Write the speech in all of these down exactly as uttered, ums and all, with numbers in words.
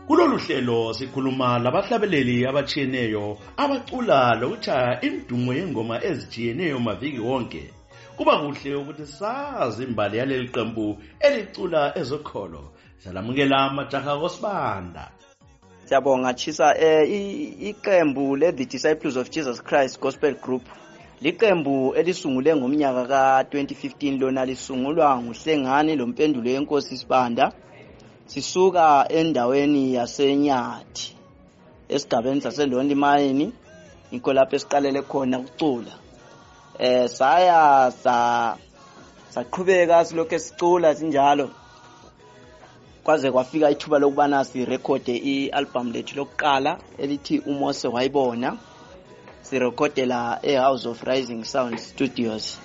Kulolu hlelo sikhuluma labahlabeleli abatshiyeneyo abacula lokuthaya indumo yengoma ezitshiyeneyo maviki wonke. Kuba kuhle ukuthi sazi imbali yaleli qembu elicula ezokholo. Salamukela amajaha koSibanda. Siyabonga Chisa eh iqembu le The Disciples of Jesus Christ Gospel Group. Liqembu elisungule ngomnyaka ka twenty fifteen lona lisungulwa nguHlengani loMpendulo yeNkosi Sibanda. Sisuka endaweni yaseNyathi esigabeni saseLonely Mine inko lapho esiqalele khona ukucula. Eh saya sa saqhubeka silokho sicula sinjalo kwaze kwafika ithuba lokubana si record i-album lethu lokuqala elithi uMose wayibona. Si recordela e House of Rising Sound Studios.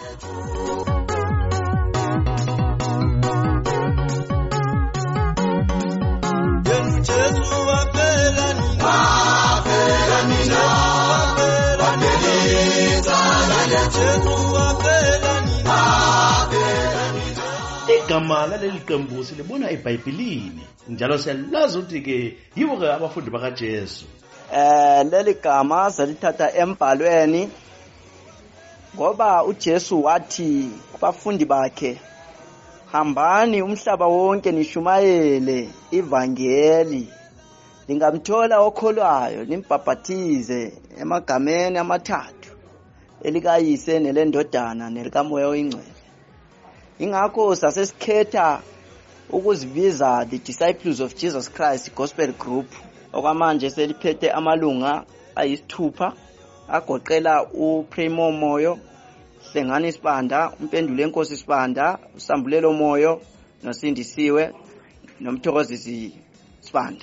Igama laleli qembu silibona eBhayibhelini njalo siyalazi ukuthi ke yibo ke abafundi bakaJesu. Eh leli gama salithatha embhalweni ngoba uJesu wathi kubafundi bakhe, hambani umhlaba wonke nishumayele ivangeli, lingamthola okholwayo nimbhaphathize emagameni amathathu elikayise nelendodana nelikaMoya oyingcwele. Ingakho sasesikhetha ukuzibiza The Disciples of Jesus Christ Gospel Group. Okwamanje seliphethe amalunga ayisithupha agoqela uPrimo Moyo, Hlengani Sibanda, uMpendulo yeNkosi Sibanda, uSambulelo Moyo, noSindisiwe noMthokozisi Sibanda.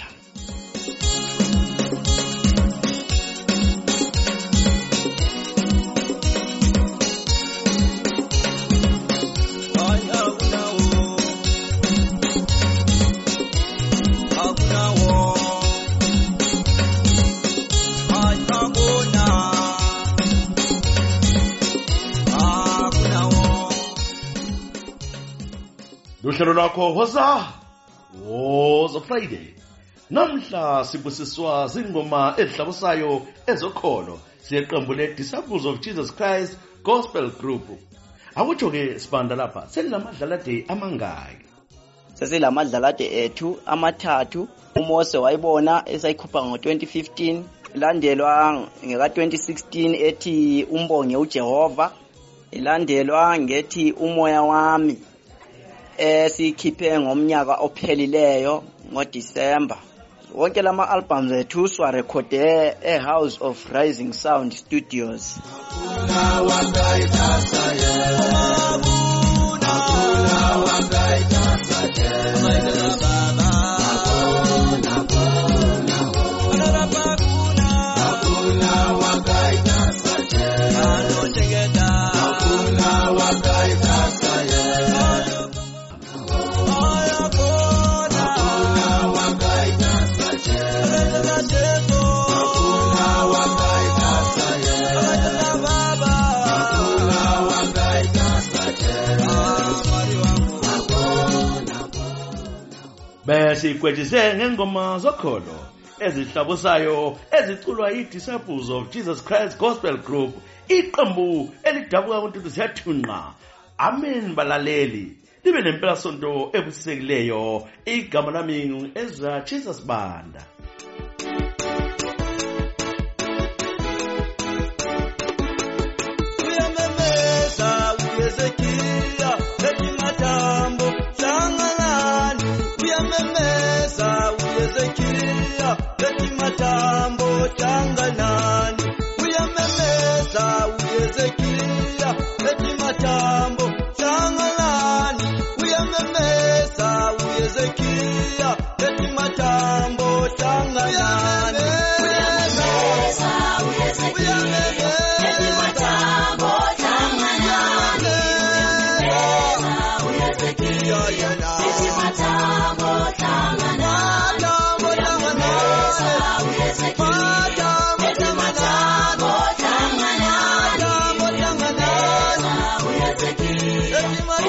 Luhlelo lwakho hoza woza Friday. Namhla sibusiswa zingoma ezihlabusayo ezokholo siyeqembu le Disciples of Jesus Christ Gospel Group. Akutsho ke Sibanda lapha selilamadlalade amangaki. Sesilamadlalade ethu amathathu. uMose wayibona esayikhupha ngo twenty fifteen, ilandelwa ngeka twenty sixteen ethi umbonge uJehova, ilandelwa ngethi umoya wami esikhiphe ngomnyaka ophelileyo ngoDisemba. Wonke lama albums ethu swa recorde e House of Rising Sound Studios. Bese kwethize ngengoma zokholo ezihlabusayo eziculwa yiDisciples of Jesus Christ Gospel Group, iqembu elidabuka ukuthi siyathunqa. Amen balaleli. Libe nempela sonto ebusisekileyo. Igama lami Ezra Jesus Banda. Uyamemeza uyezekia etimatambo changalani. Uyamemeza uyezekia etimatambo changalani. Uyamemeza uyezekia etimatambo changalani. Uyamemeza uyezekia etimatambo changalani. Uyamemeza uyezekia etimatambo changalani. Uyamemeza uyezekia etimatambo changalani.